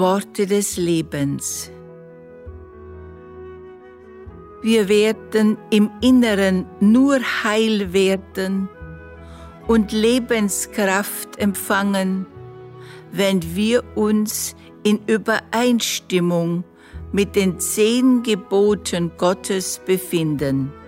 Worte des Lebens. Wir werden im Inneren nur Heil werden und Lebenskraft empfangen, wenn wir uns in Übereinstimmung mit den 10 Geboten Gottes befinden.